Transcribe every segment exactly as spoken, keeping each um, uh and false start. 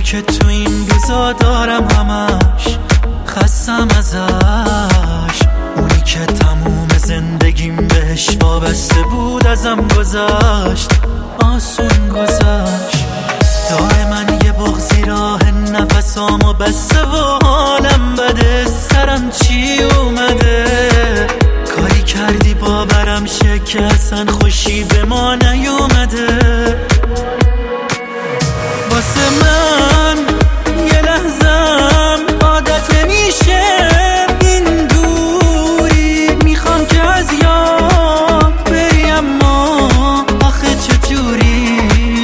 که تو این روزا دارم همش خستم ازش، اونی که تموم زندگیم بهش وابسته بود ازم گذشت، آسون گذشت. دائما یه بغضی راه نفسامو بسته و حالم بده، سرم چی اومده؟ کاری کردی باورم شه که اصلا خوشی به ما نیومده. واسه من یه لحظم عادت نمیشه این دوری، میخوام که از یاد بری اما آخه چجوری؟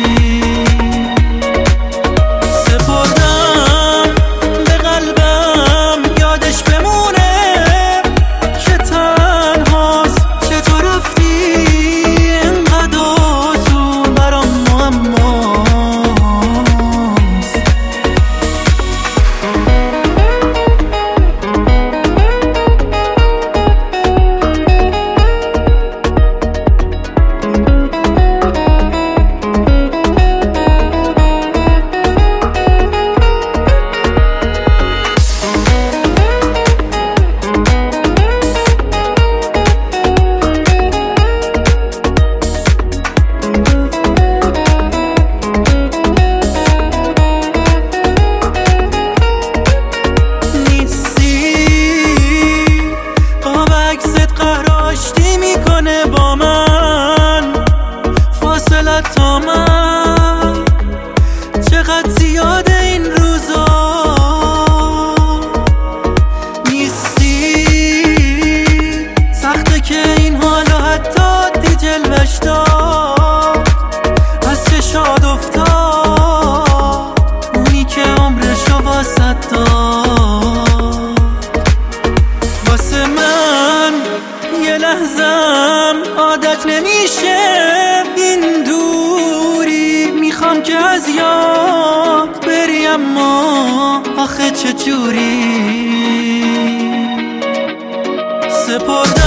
سپردم به قلبم یادش بمونه که تنهاست، چطور رفتی اینقدر آسون برام معماست. با من فاصلت تا من چقدر زیاده این روزا، نیستی سخته که این حالا حتی دی جلوش داد، از چشاد افتاد اونی که عمرشو واسه داد. واسه من یه لحظم عادت نمیشه این دوری، میخوام که از یاد بری اما آخه چجوری؟ سپردم